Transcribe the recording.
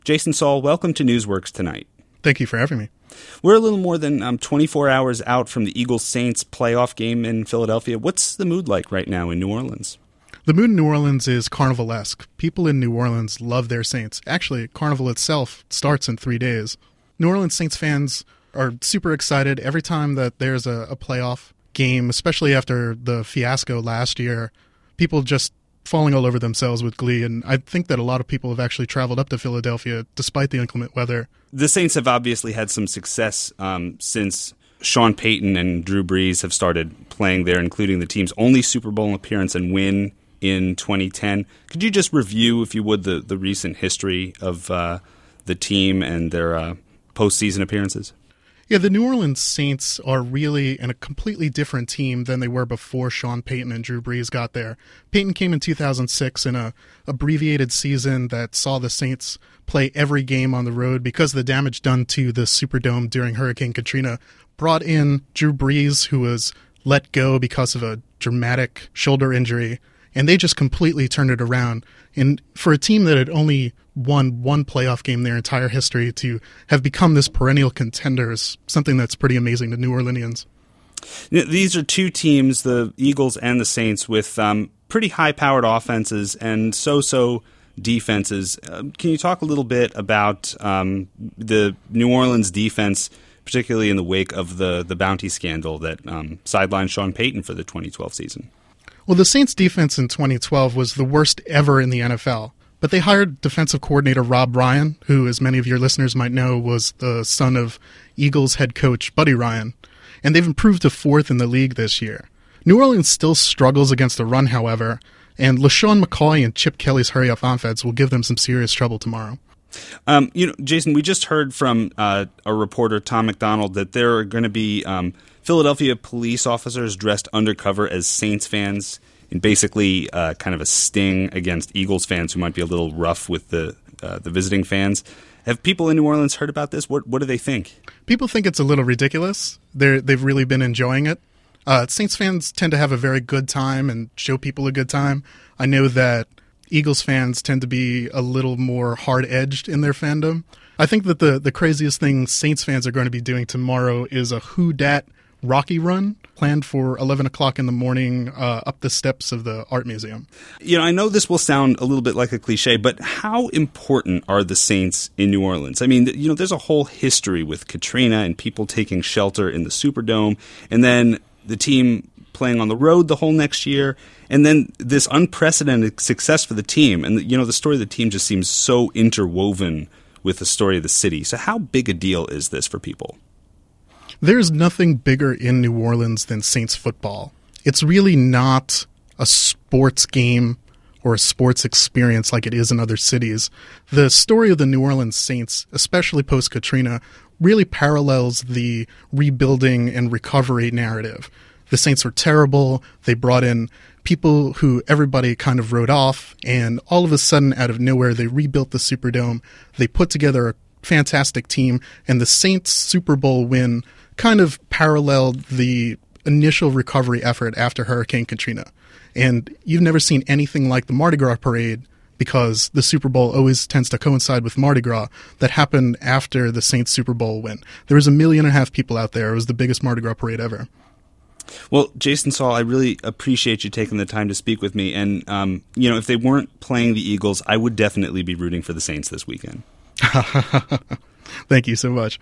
Jason Saul, welcome to Newsworks tonight. Thank you for having me. We're a little more than 24 hours out from the Eagles-Saints playoff game in Philadelphia. What's the mood like right now in New Orleans? The mood in New Orleans is carnivalesque. People in New Orleans love their Saints. Actually, Carnival itself starts in 3 days. New Orleans Saints fans are super excited every time that there's a playoff game, especially after the fiasco last year. People just falling all over themselves with glee, and I think that a lot of people have actually traveled up to Philadelphia despite the inclement weather. The Saints have obviously had some success since Sean Payton and Drew Brees have started playing there, including the team's only Super Bowl appearance and win in 2010. Could you just review, if you would, the recent history of the team and their postseason appearances? Yeah, the New Orleans Saints are really in a completely different team than they were before Sean Payton and Drew Brees got there. Payton came in 2006 in a abbreviated season that saw the Saints play every game on the road because of the damage done to the Superdome during Hurricane Katrina. Brought in Drew Brees, who was let go because of a dramatic shoulder injury, and they just completely turned it around. And for a team that had only won one playoff game their entire history to have become this perennial contender is something that's pretty amazing to New Orleanians. These are two teams, the Eagles and the Saints, with pretty high-powered offenses and so-so defenses. Can you talk a little bit about the New Orleans defense, particularly in the wake of the bounty scandal that sidelined Sean Payton for the 2012 season? Well, the Saints' defense in 2012 was the worst ever in the NFL. But they hired defensive coordinator Rob Ryan, who, as many of your listeners might know, was the son of Eagles head coach Buddy Ryan. And they've improved to fourth in the league this year. New Orleans still struggles against the run, however, and LaShawn McCoy and Chip Kelly's hurry-up offense will give them some serious trouble tomorrow. Jason, we just heard from a reporter, Tom McDonald, that there are going to be Philadelphia police officers dressed undercover as Saints fans in basically kind of a sting against Eagles fans who might be a little rough with the visiting fans. Have people in New Orleans heard about this? What do they think? People think it's a little ridiculous. They've really been enjoying it. Saints fans tend to have a very good time and show people a good time. I know that Eagles fans tend to be a little more hard-edged in their fandom. I think that the craziest thing Saints fans are going to be doing tomorrow is a Who Dat Rocky run planned for 11 o'clock in the morning up the steps of the Art Museum. I know this will sound a little bit like a cliche, but how important are the Saints in New Orleans? I mean, there's a whole history with Katrina and people taking shelter in the Superdome, and then the team playing on the road the whole next year, and then this unprecedented success for the team. And, the story of the team just seems so interwoven with the story of the city. So how big a deal is this for people? There's nothing bigger in New Orleans than Saints football. It's really not a sports game or a sports experience like it is in other cities. The story of the New Orleans Saints, especially post-Katrina, really parallels the rebuilding and recovery narrative. The Saints were terrible. They brought in people who everybody kind of wrote off, and all of a sudden, out of nowhere, they rebuilt the Superdome. They put together a fantastic team, and the Saints Super Bowl win kind of paralleled the initial recovery effort after Hurricane Katrina. And you've never seen anything like the Mardi Gras parade, because the Super Bowl always tends to coincide with Mardi Gras, that happened after the Saints Super Bowl win. There was 1.5 million people out there. It was the biggest Mardi Gras parade ever. Well, Jason Saul, I really appreciate you taking the time to speak with me. And, if they weren't playing the Eagles, I would definitely be rooting for the Saints this weekend. Thank you so much.